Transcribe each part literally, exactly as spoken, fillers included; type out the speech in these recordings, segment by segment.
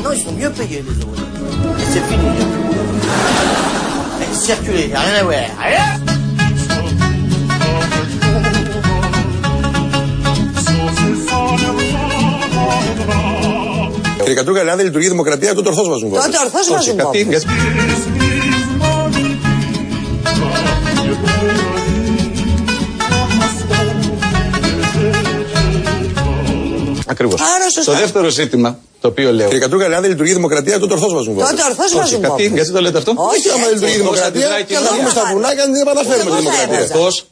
Non, ils sont mieux payés, les autres. Et c'est fini. Circuler, y'a rien à voir. Allez! Κύριε Κατρούγκαλε, αν δεν λειτουργεί η δημοκρατία, τότε ορθώς βάζουν βόμβες. Τότε ορθώς βάζουν βόμβες. Ακριβώς. Το δεύτερο ζήτημα, το οποίο λέω. Κύριε Κατρούγκαλε, αν δεν λειτουργεί η δημοκρατία, τότε ορθώς βάζουν βόμβες. Τότε ορθώς βάζουν βόμβες. Γιατί το λέτε αυτό? Όχι, άμα δεν λειτουργεί η δημοκρατία, θα βγούμε στα βουνά και δεν επαναφέρουμε τη δημοκρατία.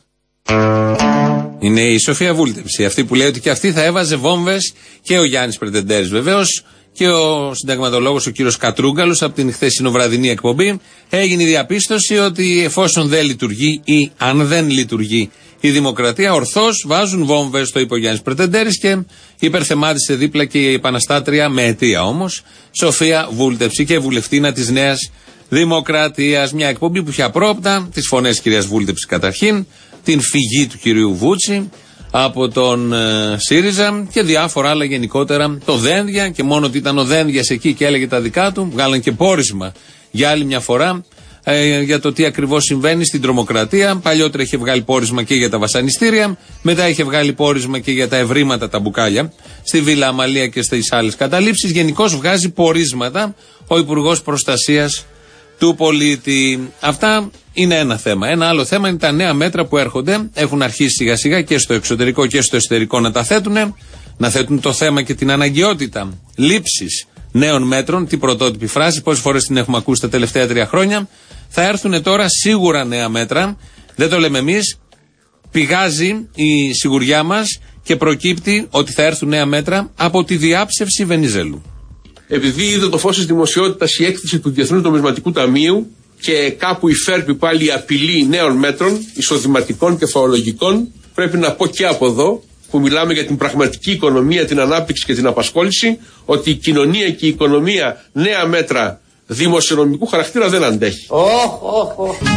Είναι η Σοφία Βούλτεψη, αυτή που λέει ότι και αυτή θα έβαζε βόμβες, και ο Γιάννης Πρετεντέρης βεβαίως και ο συνταγματολόγος ο κύριος Κατρούγκαλος από την χθεσινοβραδινή εκπομπή. Έγινε η διαπίστωση ότι εφόσον δεν λειτουργεί ή αν δεν λειτουργεί η δημοκρατία, ορθώς βάζουν βόμβες, το είπε ο Γιάννης Πρετεντέρης, και υπερθεμάτισε δίπλα και η επαναστάτρια, με αιτία όμως, Σοφία Βούλτεψη και βουλευτήνα της Νέας Δημοκρατίας. Μια εκπομπή που είχε απρόπτα τις φωνές κυρίας Βούλτεψη καταρχήν, την φυγή του κυρίου Βούτσι από τον ε, ΣΥΡΙΖΑ και διάφορα άλλα γενικότερα. Το Δένδια, και μόνο ότι ήταν ο Δένδιας εκεί και έλεγε τα δικά του, βγάλαν και πόρισμα για άλλη μια φορά ε, για το τι ακριβώς συμβαίνει στην τρομοκρατία. Παλιότερα είχε βγάλει πόρισμα και για τα βασανιστήρια, μετά είχε βγάλει πόρισμα και για τα ευρήματα, τα μπουκάλια, στη Βίλα Αμαλία και στις άλλες καταλήψεις. Γενικώς βγάζει πορίσματα ο Υπουργός Προστασίας του πολίτη. Αυτά είναι ένα θέμα. Ένα άλλο θέμα είναι τα νέα μέτρα που έρχονται. Έχουν αρχίσει σιγά σιγά και στο εξωτερικό και στο εσωτερικό να τα θέτουν. Να θέτουν το θέμα και την αναγκαιότητα λήψης νέων μέτρων. Τι πρωτότυπη φράση, πόσες φορές την έχουμε ακούσει τα τελευταία τρία χρόνια. Θα έρθουν τώρα σίγουρα νέα μέτρα. Δεν το λέμε εμείς. Πηγάζει η σιγουριά μας και προκύπτει ότι θα έρθουν νέα μέτρα από τη διάψευση Βενιζέλου. Επειδή είδε το φως της δημοσιότητας η έκθεση του Διεθνούς Νομισματικού Ταμείου και κάπου υφέρπει πάλι η απειλή νέων μέτρων, εισοδηματικών και φορολογικών, πρέπει να πω και από εδώ, που μιλάμε για την πραγματική οικονομία, την ανάπτυξη και την απασχόληση, ότι η κοινωνία και η οικονομία νέα μέτρα δημοσιονομικού χαρακτήρα δεν αντέχει. Oh, oh, oh.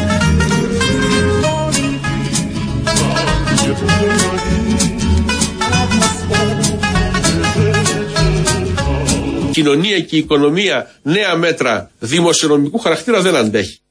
Η κοινωνία και η οικονομία νέα μέτρα δημοσιονομικού χαρακτήρα δεν αντέχει.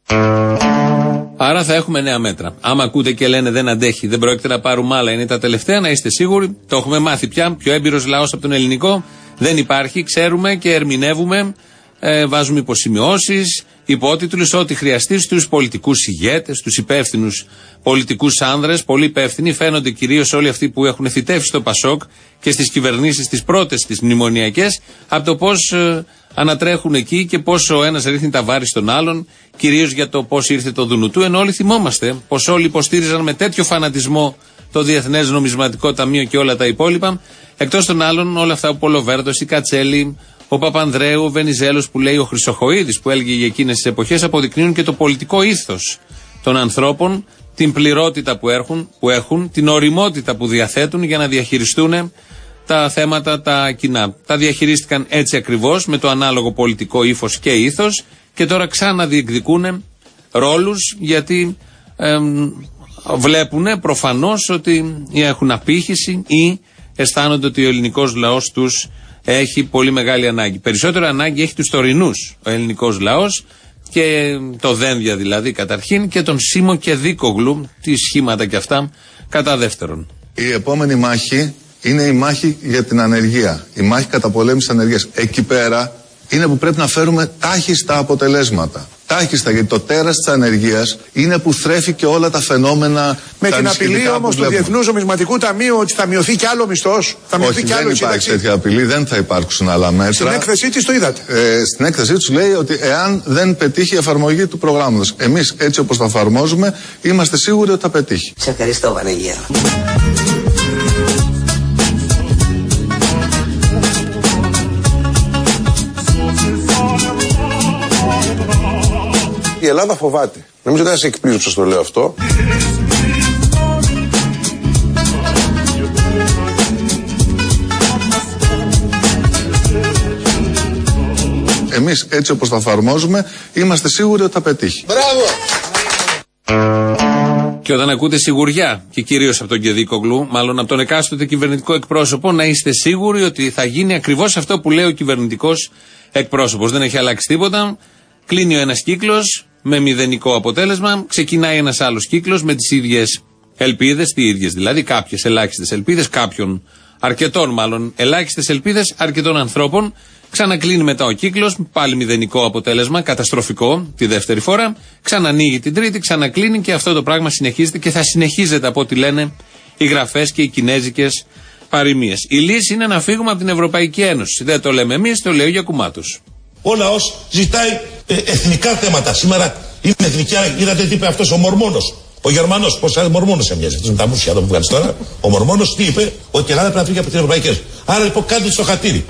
Άρα θα έχουμε νέα μέτρα. Άμα ακούτε και λένε δεν αντέχει, δεν πρόκειται να πάρουμε άλλα, είναι τα τελευταία, να είστε σίγουροι. Το έχουμε μάθει πια. Πιο έμπειρος λαός από τον ελληνικό δεν υπάρχει. Ξέρουμε και ερμηνεύουμε, ε, βάζουμε υποσημειώσεις, υπότιτλους, ό,τι χρειαστεί στους πολιτικούς ηγέτες, στους υπεύθυνους πολιτικούς άνδρες. Πολύ υπεύθυνοι φαίνονται κυρίως όλοι αυτοί που έχουν θητεύσει στο Πασόκ και στις κυβερνήσεις τις πρώτες, τις μνημονιακές, από το πώς ε, ανατρέχουν εκεί και πώς ο ένας ρίχνει τα βάρη στον άλλον, κυρίως για το πώς ήρθε το Δουνουτού. Ενώ όλοι θυμόμαστε πως όλοι υποστήριζαν με τέτοιο φανατισμό το Διεθνές Νομισματικό Ταμείο και όλα τα υπόλοιπα. Εκτός των άλλων, όλα αυτά ο Πολοβέρδος, η Κατσέλη, ο Παπανδρέου, ο Βενιζέλος που λέει, ο Χρυσοχοΐδης που έλεγε για εκείνες τις εποχές, αποδεικνύουν και το πολιτικό ήθος των ανθρώπων, την πληρότητα που έχουν, που έχουν, την οριμότητα που διαθέτουν για να διαχειριστούν τα θέματα τα κοινά. Τα διαχειρίστηκαν έτσι ακριβώς, με το ανάλογο πολιτικό ύφος και ήθος, και τώρα ξαναδιεκδικούν ρόλους, γιατί εμ, βλέπουν προφανώς ότι έχουν απήχηση ή αισθάνονται ότι ο ελληνικός λαός τους έχει πολύ μεγάλη ανάγκη. Περισσότερο ανάγκη έχει τους τωρινούς ο ελληνικός λαός, και το Δένδια δηλαδή καταρχήν, και τον Σίμο και Δίκογλου, τι σχήματα και αυτά, κατά δεύτερον. Η επόμενη μάχη είναι η μάχη για την ανεργία, η μάχη καταπολέμησης ανεργίας. Εκεί πέρα είναι που πρέπει να φέρουμε τάχιστα αποτελέσματα. Τάχιστα, γιατί το τέρας της ανεργίας είναι που θρέφει και όλα τα φαινόμενα. Με την απειλή όμως του Διεθνούς Νομισματικού Ταμείου ότι θα μειωθεί κι άλλο μισθός, θα μειωθεί κι άλλο σύνταξη. Δεν υπάρχει τέτοια απειλή, δεν θα υπάρξουν άλλα μέτρα. Στην έκθεσή της το είδατε. Ε, στην έκθεσή τους λέει ότι εάν δεν πετύχει η εφαρμογή του προγράμματος, εμείς έτσι όπως τα εφαρμόζουμε, είμαστε σίγουροι ότι θα πετύχει. Σε ευχαριστώ, Βανεγέρο. Η Ελλάδα φοβάται. Νομίζω ότι θα σε εκπλήσω που σας το λέω αυτό. Εμείς έτσι όπως τα εφαρμόζουμε, είμαστε σίγουροι ότι θα πετύχει. Μπράβο! Και όταν ακούτε σιγουριά, και κυρίως από τον Κεδίκογλου, μάλλον από τον εκάστοτε κυβερνητικό εκπρόσωπο, να είστε σίγουροι ότι θα γίνει ακριβώς αυτό που λέει ο κυβερνητικός εκπρόσωπος. Δεν έχει αλλάξει τίποτα. Κλείνει ο ένας κύκλος με μηδενικό αποτέλεσμα, ξεκινάει ένας άλλος κύκλος με τις ίδιες ελπίδες, τι ίδιες δηλαδή, κάποιες ελάχιστες ελπίδες, κάποιων αρκετών μάλλον ελάχιστες ελπίδες αρκετών ανθρώπων. Ξανακλείνει μετά ο κύκλος, πάλι μηδενικό αποτέλεσμα, καταστροφικό τη δεύτερη φορά. Ξανανοίγει την τρίτη, ξανακλίνει και αυτό το πράγμα συνεχίζεται και θα συνεχίζεται από ό,τι λένε οι γραφές και οι κινέζικες παροιμίες. Η λύση είναι να φύγουμε από την Ευρωπαϊκή Ένωση. Δεν το λέμε εμείς, το λέει ο Γιακουμάτος. Ο λαός ζητάει ε, εθνικά θέματα. Σήμερα είναι εθνική, είδατε τι είπε αυτός ο Μορμόνος. Ο Γερμανός, πώς λέει Μορμόνος έμοιαζε. Αυτός με τα μουσια εδώ που βγάλεις τώρα. Ο Μορμόνος τι είπε, ότι η Ελλάδα πρέπει να φύγει από την Ευρωπαϊκή Ένωση. Άρα λοιπόν κάντε στο χατήρι.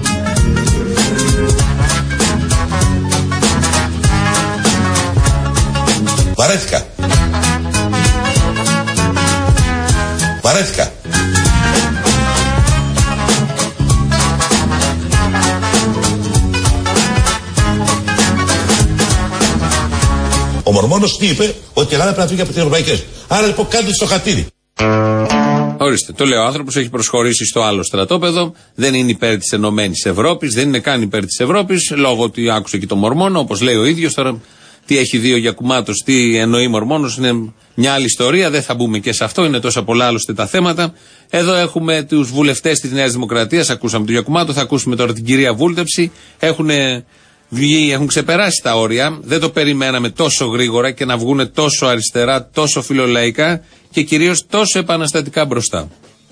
Βαρέθηκα. Βαρέθηκα. Ο Μορμόνος τι είπε, ότι η Ελλάδα πρέπει να φύγει από την Ευρωπαϊκή Ένωση. Άρα λοιπόν κάντε στο χατήρι. Ορίστε, το λέει ο άνθρωπος, έχει προσχωρήσει στο άλλο στρατόπεδο, δεν είναι υπέρ της Ενωμένης Ευρώπης, δεν είναι καν υπέρ της Ευρώπης, λόγω ότι άκουσε και τον Μορμόνο, όπως λέει ο ίδιος. Τώρα, τι έχει δει ο Γιακουμάτος, τι εννοεί Μορμόνος, είναι μια άλλη ιστορία, δεν θα μπούμε και σε αυτό, είναι τόσα πολλά άλλωστε τα θέματα. Εδώ έχουμε τους βουλευτές της Νέας Δημοκρατίας, ακούσαμε τον Γιακουμάτο, θα ακούσουμε τώρα την κυρία Βούλτεψη, έχουν βγει, έχουν ξεπεράσει τα όρια, δεν το περιμέναμε τόσο γρήγορα και να βγούνε τόσο αριστερά, τόσο φιλολαϊκά και κυρίως τόσο επαναστατικά μπροστά.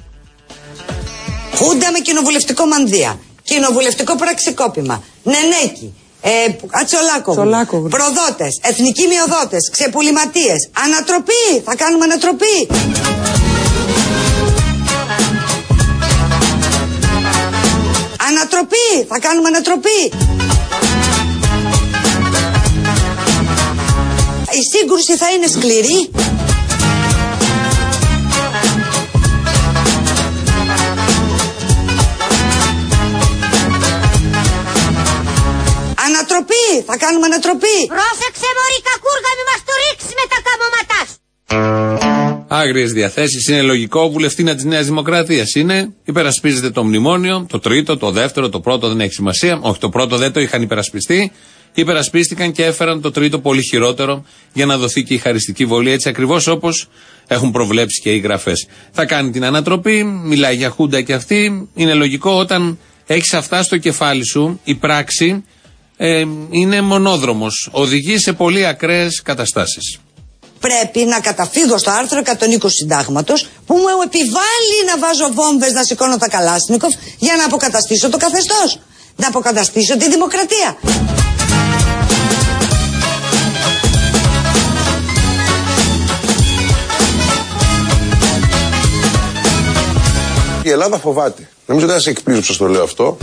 Χούντα με κοινοβουλευτικό μανδύα, κοινοβουλευτικό πραξικόπημα, Νενέκη, ε, Ατσολάκογλου, προδότες, εθνικοί μειοδότες, ξεπουληματίες, ανατροπή, θα κάνουμε ανατροπή. Ανατροπή, θα κάνουμε ανατροπή. Η σύγκρουση θα είναι σκληρή. Ανατροπή, θα κάνουμε ανατροπή. Πρόσεξε μωρή κακούργα, μη μας το ρίξεις με τα καμώματά σου. Άγριες διαθέσεις, είναι λογικό. Βουλευτήνα της Νέας Δημοκρατίας είναι, υπερασπίζεται το μνημόνιο, το τρίτο, το δεύτερο, το πρώτο δεν έχει σημασία. Όχι, το πρώτο δεν το είχαν υπερασπιστεί. Υπερασπίστηκαν και έφεραν το τρίτο πολύ χειρότερο για να δοθεί και η χαριστική βολή, έτσι ακριβώς όπως έχουν προβλέψει και οι γραφές. Θα κάνει την ανατροπή, μιλάει για χούντα και αυτή. Είναι λογικό όταν έχεις αυτά στο κεφάλι σου, η πράξη ε, είναι μονόδρομος. Οδηγεί σε πολύ ακραίες καταστάσεις. Πρέπει να καταφύγω στο άρθρο εκατόν είκοσι συντάγματος που μου επιβάλλει να βάζω βόμβες, να σηκώνω τα Καλάσνικοφ για να αποκαταστήσω το καθεστώς. Να αποκαταστήσω τη δημοκρατία. Η Ελλάδα φοβάται. Νομίζω ότι δεν σε εκπλήσω που σας το λέω αυτό.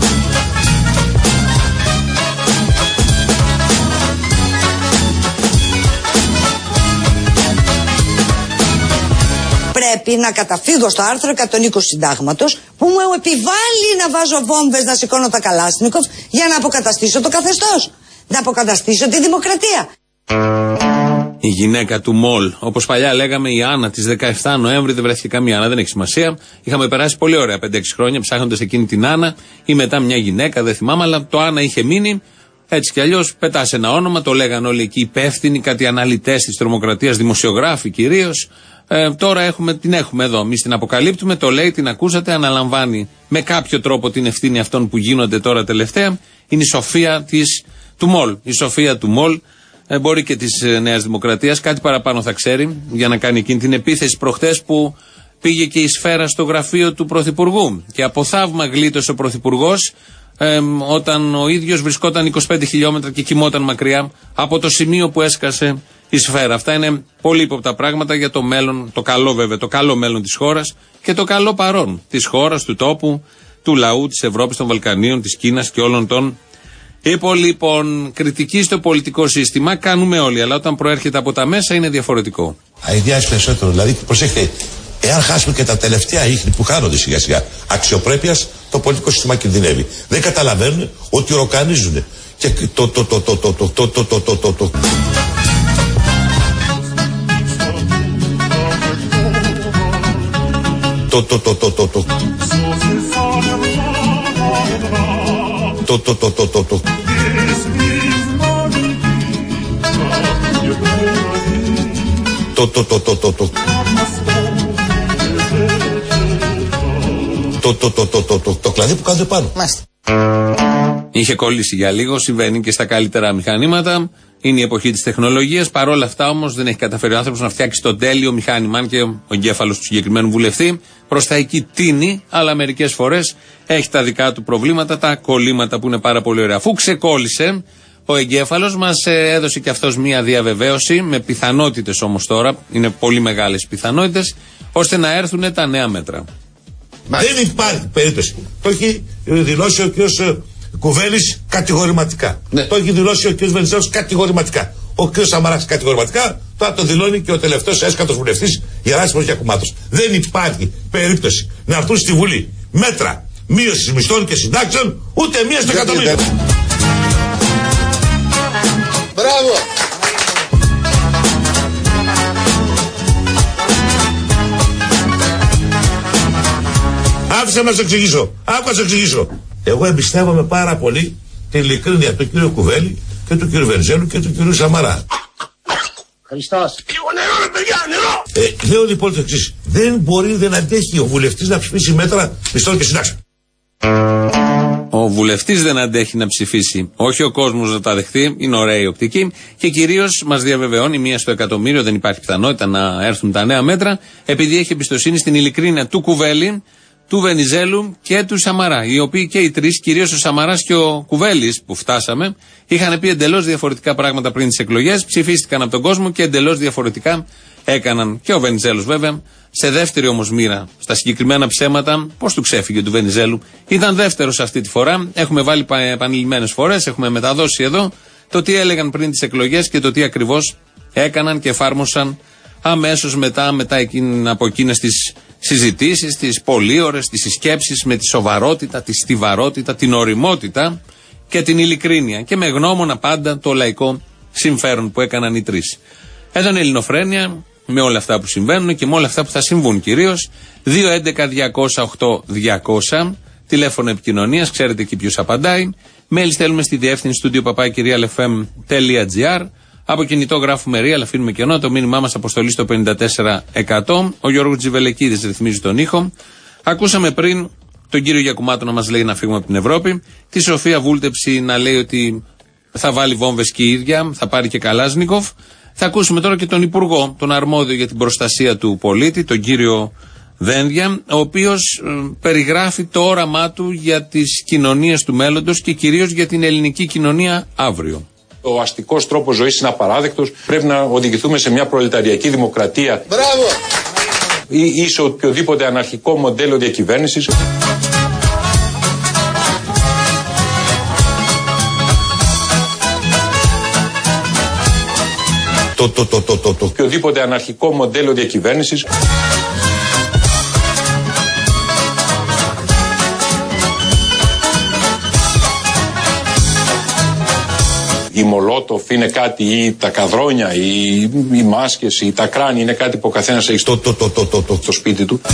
Πρέπει να καταφύγω στο άρθρο εκατόν είκοσι συντάγματος που μου επιβάλλει να βάζω βόμβες, να σηκώνω τα Καλάσνικοφ για να αποκαταστήσω το καθεστώς. Να αποκαταστήσω τη δημοκρατία. Η γυναίκα του Μολ, όπως παλιά λέγαμε, η Άννα της δεκαεφτά Νοέμβρη, δεν βρέθηκε καμία Άννα, δεν έχει σημασία. Είχαμε περάσει πολύ ωραία πέντε έξι χρόνια ψάχνοντας εκείνη την Άννα ή μετά μια γυναίκα, δεν θυμάμαι, αλλά το Άννα είχε μείνει. Έτσι κι αλλιώς πετάς ένα όνομα, το λέγαν όλοι εκεί υπεύθυνοι, κάτι αναλυτές της τρομοκρατίας, δημοσιογράφοι κυρίως. Ε, τώρα έχουμε, την έχουμε εδώ, εμείς την αποκαλύπτουμε, το λέει, την ακούσατε, αναλαμβάνει με κάποιο τρόπο την ευθύνη αυτών που γίνονται τώρα τελευταία. Είναι η Σοφία της, του Μολ. Η Σοφία του Μολ, ε, μπορεί και της ε, Νέας Δημοκρατίας, κάτι παραπάνω θα ξέρει για να κάνει εκείνη την επίθεση προχτές που πήγε και η σφαίρα στο γραφείο του Πρωθυπουργού. Και από θαύμα γλίτωσε ο Πρωθυπουργός ε, όταν ο ίδιος βρισκόταν είκοσι πέντε χιλιόμετρα και κοιμόταν μακριά από το σημείο που έσκασε η σφαίρα. Αυτά είναι πολύ ύποπτα πράγματα για το μέλλον, το καλό βέβαια, το καλό μέλλον της χώρας και το καλό παρόν της χώρας, του τόπου, του λαού, της Ευρώπης, των Βαλκανίων, της Κίνας και όλων των υπολείπων. Κριτική στο πολιτικό σύστημα κάνουμε όλοι, αλλά όταν προέρχεται από τα μέσα είναι διαφορετικό. Αειδιάζει περισσότερο, δηλαδή προσέχετε, εάν χάσουμε και τα τελευταία ίχνη που χάνονται σιγά σιγά αξιοπρέπειας, το πολιτικό σύστημα κινδυνεύει. Δεν καταλαβαίνουν ότι οροκανίζουν και το το το το το το το το το το Το το το το το το. Το το το το το το. Το το το το το το. Το το το το το το. Το κλαδί που κάθεται πάνω. Είχε κολλήσει για λίγο, συμβαίνει και στα καλύτερα μηχανήματα. Είναι η εποχή της τεχνολογίας. Παρ' όλα αυτά όμως δεν έχει καταφέρει ο άνθρωπος να φτιάξει το τέλειο μηχάνημα. Αν και ο εγκέφαλος του συγκεκριμένου βουλευτή προς τα εκεί τίνει, αλλά μερικές φορές έχει τα δικά του προβλήματα, τα κολλήματα που είναι πάρα πολύ ωραία. Αφού ξεκόλλησε, ο εγκέφαλος μας έδωσε και αυτός μία διαβεβαίωση, με πιθανότητες όμως τώρα, είναι πολύ μεγάλες πιθανότητες, ώστε να έρθουν τα νέα μέτρα. Δεν υπάρχει περίπτωση. Το έχει δηλώσει ο κ. Κουβέλης κατηγορηματικά. Ναι. Το έχει δηλώσει ο κ. Βενιζέλος κατηγορηματικά. Ο κ. Σαμαράς κατηγορηματικά. Τώρα το δηλώνει και ο τελευταίος έσκατος βουλευτής Γεράσιμος Γιακουμάτος. Δεν υπάρχει περίπτωση να έρθουν στη Βουλή μέτρα μείωσης μισθών και συντάξεων ούτε μία στο εκατομμύριο. Μπράβο! Άφησε να σε εξηγήσω. Άκου να σε εξηγήσω. Εγώ εμπιστεύομαι πάρα πολύ την ειλικρίνεια του κύριου Κουβέλη και του κύριου Βενιζέλου και του κύριου Σαμαρά. Χριστός. Λίγο νερό, ρε παιδιά, νερό! Ε, λέω λοιπόν το εξής. Δεν μπορεί, δεν αντέχει ο βουλευτής να ψηφίσει μέτρα μισθών και συντάξεων. Ο βουλευτής δεν αντέχει να ψηφίσει. Όχι ο κόσμος να τα δεχτεί. Είναι ωραία η οπτική. Και κυρίως μας διαβεβαιώνει μία στο εκατομμύριο, δεν υπάρχει πιθανότητα να έρθουν τα νέα μέτρα, επειδή έχει εμπιστοσύνη στην ειλικρίνεια του Κουβέλη, του Βενιζέλου και του Σαμαρά. Οι οποίοι και οι τρεις, κυρίως ο Σαμαράς και ο Κουβέλης που φτάσαμε, είχαν πει εντελώς διαφορετικά πράγματα πριν τις εκλογές, ψηφίστηκαν από τον κόσμο και εντελώς διαφορετικά έκαναν. Και ο Βενιζέλος βέβαια, σε δεύτερη όμως μοίρα, στα συγκεκριμένα ψέματα, πώς του ξέφυγε του Βενιζέλου. Ήταν δεύτερος αυτή τη φορά. Έχουμε βάλει επανειλημμένες φορές, έχουμε μεταδώσει εδώ το τι έλεγαν πριν τις εκλογές και το τι ακριβώς έκαναν και εφάρμοσαν αμέσως μετά, μετά εκείνη, από εκείνες τις συζητήσεις, τις πολύωρες, τις συσκέψεις με τη σοβαρότητα, τη στιβαρότητα, την ωριμότητα και την ειλικρίνεια και με γνώμονα πάντα το λαϊκό συμφέρον που έκαναν οι τρεις. Εδώ είναι Ελληνοφρένεια, με όλα αυτά που συμβαίνουν και με όλα αυτά που θα συμβούν κυρίως. δύο έντεκα διακόσια οκτώ διακόσια, τηλέφωνο επικοινωνίας, ξέρετε εκεί ποιος απαντάει. Mail στέλνουμε στη διεύθυνση στούντιο παπάκι ελ εφ εμ τελεία τζι άρ. Από κινητό γράφουμε ρί, αλλά αφήνουμε κενό. Το μήνυμά μας αποστολή στο πενήντα τέσσερα εκατό. Ο Γιώργος Τζιβελεκίδης ρυθμίζει τον ήχο. Ακούσαμε πριν τον κύριο Γιακουμάτο να μας λέει να φύγουμε από την Ευρώπη. Τη Σοφία Βούλτεψη να λέει ότι θα βάλει βόμβες και η ίδια, θα πάρει και Καλάζνικοφ. Θα ακούσουμε τώρα και τον Υπουργό, τον αρμόδιο για την προστασία του πολίτη, τον κύριο Δένδια, ο οποίος ε, περιγράφει το όραμά του για τις κοινωνίες του μέλλοντος και κυρίως για την ελληνική κοινωνία αύριο. Ο αστικός τρόπος ζωής είναι απαράδεκτος. Πρέπει να οδηγηθούμε σε μια προλεταριακή δημοκρατία. Μπράβο! Ή, ή σε οποιοδήποτε αναρχικό μοντέλο διακυβέρνησης. Το, το, το, το, το, το. Οποιοδήποτε αναρχικό μοντέλο διακυβέρνησης. Η Μολότοφ είναι κάτι, ή τα καδρόνια, ή οι μάσκες, ή τα κράνη είναι κάτι που ο καθένας έχει στο, το, το, το, το, το, στο σπίτι του.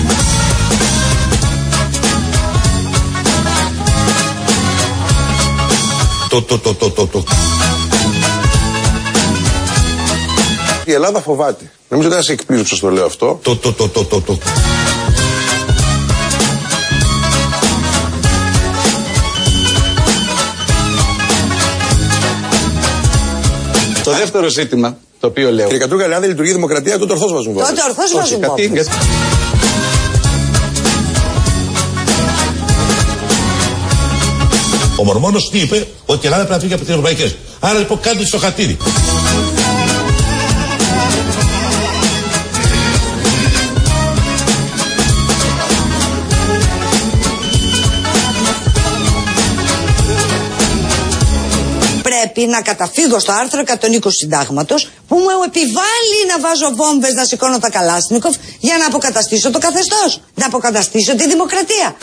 Το, το, το, το, το, το. Η Ελλάδα φοβάται. Νομίζω ότι δεν σε εκπλήσω που σας το λέω αυτό. Το, το, το, το, το, το. Το δεύτερο ζήτημα, το οποίο λέω. Κύριε Κατρούγκαλε, αν δεν λειτουργεί η δημοκρατία, τότε ορθώς βάζουν βόμβες. Τότε ορθώς βάζουν βόμβες. Ο Μορμόνος τι είπε, ότι η Ελλάδα πρέπει να φύγει από τις ευρωπαϊκές. Άρα λοιπόν κάντε στο χατήρι. Πρέπει να καταφύγω στο άρθρο εκατόν είκοσι συντάγματος που μου επιβάλλει να βάζω βόμβες, να σηκώνω τα Καλάσνικοφ για να αποκαταστήσω το καθεστώς, να αποκαταστήσω τη δημοκρατία.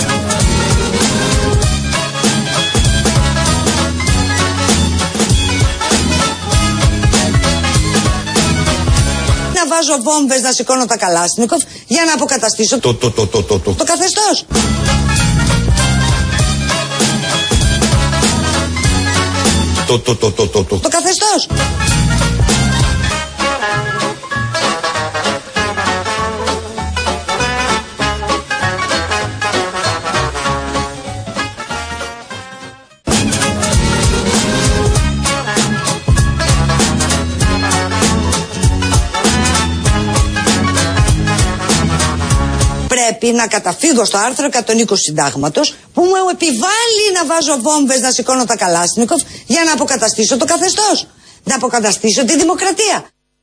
Να βάζω βόμβες, να σηκώνω τα Καλάσνικοφ για να αποκαταστήσω το, το, το, το, το, το. το καθεστώς. Το, το, το, το, το, το. Το καθεστώς. Πρέπει να καταφύγω στο άρθρο εκατόν είκοσι συντάγματος που μου επιβάλλει να βάζω βόμβες, να σηκώνω τα Καλάσνικοφ για να αποκαταστήσω το καθεστώς. Να αποκαταστήσω τη δημοκρατία.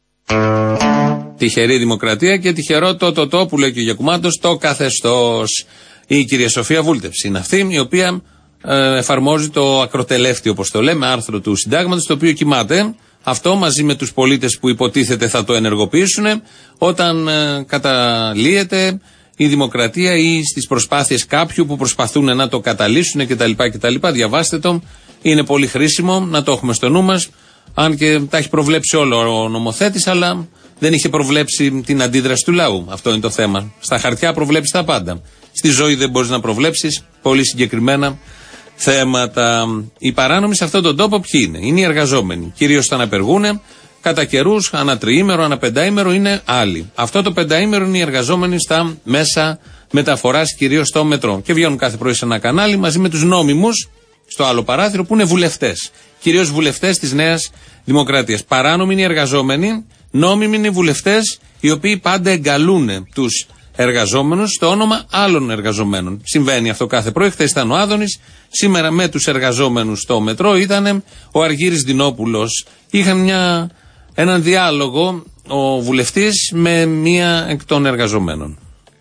Τυχερή δημοκρατία και τυχερό το το το που λέει και ο Γιακουμάτος, το καθεστώς. Η κυρία Σοφία Βούλτευση είναι αυτή η οποία ε, εφαρμόζει το ακροτελεύτη, όπως το λέμε, άρθρο του συντάγματος, το οποίο κοιμάται. Αυτό μαζί με τους πολίτες που υποτίθεται θα το ενεργοποιήσουν όταν ε, καταλύεται η δημοκρατία ή στις προσπάθειες κάποιου που προσπαθούν να το καταλύσουν κτλ. κτλ. Διαβάστε το, είναι πολύ χρήσιμο να το έχουμε στο νου μας, αν και τα έχει προβλέψει όλο ο νομοθέτης, αλλά δεν είχε προβλέψει την αντίδραση του λαού. Αυτό είναι το θέμα. Στα χαρτιά προβλέψεις τα πάντα. Στη ζωή δεν μπορείς να προβλέψεις πολύ συγκεκριμένα θέματα. Οι παράνομοι σε αυτόν τον τόπο ποιοι είναι? Είναι οι εργαζόμενοι. Κυρίως όταν απεργούν, κατά καιρούς, ανά τριήμερο, ανά πεντάήμερο είναι άλλοι. Αυτό το πεντάήμερο είναι οι εργαζόμενοι στα μέσα μεταφοράς, κυρίως στο μετρό. Και βγαίνουν κάθε πρωί σε ένα κανάλι μαζί με τους νόμιμους, στο άλλο παράθυρο, που είναι βουλευτές. Κυρίως βουλευτές της Νέας Δημοκρατίας. Παράνομοι είναι οι εργαζόμενοι, νόμιμοι είναι οι βουλευτές, οι οποίοι πάντα εγκαλούν τους εργαζόμενους στο όνομα άλλων εργαζομένων. Συμβαίνει αυτό κάθε πρωί. Χθες ήταν ο Άδωνης, σήμερα με τους εργαζόμενους στο μετρό ήταν ο Αργύρης Δινόπουλος. Είχαν μια, έναν διάλογο ο βουλευτής με μία εκ των εργαζομένων.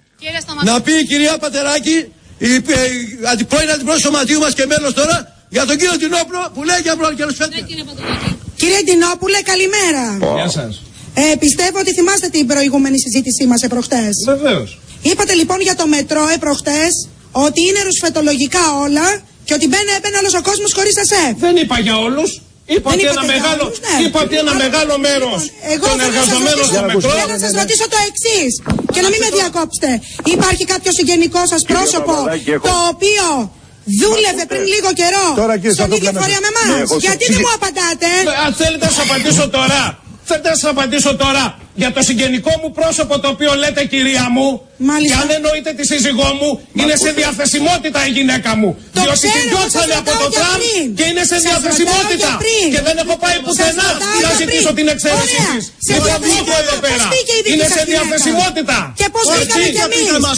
Να πει η κυρία Πατεράκη, η, η, η πρώην αντιπρόεδρος του σωματείου μας και μέλος τώρα, για τον κύριο Τινόπουλο που λέει για προκαιροσφέτεια. Κύριε Τινόπουλε, καλημέρα. Γεια σας. Ε, πιστεύω ότι θυμάστε την προηγούμενη συζήτησή μας επροχτές. Βεβαίως. Είπατε λοιπόν για το μετρό επροχτές ότι είναι ρουσφετολογικά όλα και ότι μπαίνει έμπαινε όλος ο κόσμος χωρίς εσέ. Δεν είπα για όλους. Είπα ότι ένα μεγάλο, όλους, ναι. είπα ότι ένα μεγάλο μέρος εγώ των εργαζομένων στο μετρό. Θέλω να σας ρωτήσω το εξής και να μην με διακόψετε. Υπάρχει κάποιο συγγενικό σας πρόσωπο το οποίο δούλευε πριν λίγο καιρό στον ίδιο φορέα με εμάς? Γιατί δεν μου απαντάτε? Αν θέλετε να σας απαντήσω τώρα. Θέλετε να σας απαντήσω τώρα για το συγγενικό μου πρόσωπο το οποίο λέτε κυρία μου. Μάλιστα. Και αν εννοείτε τη σύζυγό μου, Μα είναι σε διαθεσιμότητα η γυναίκα μου. Το διότι την διώξανε από το τραμ και είναι σε σας διαθεσιμότητα. Και, και δεν έχω πάει πουθενά να ζητήσω την εξαίρεση της. Είναι απλό εδώ πέρα. Είναι σε διαθεσιμότητα. Και πώς βρήκαμε κι εμείς?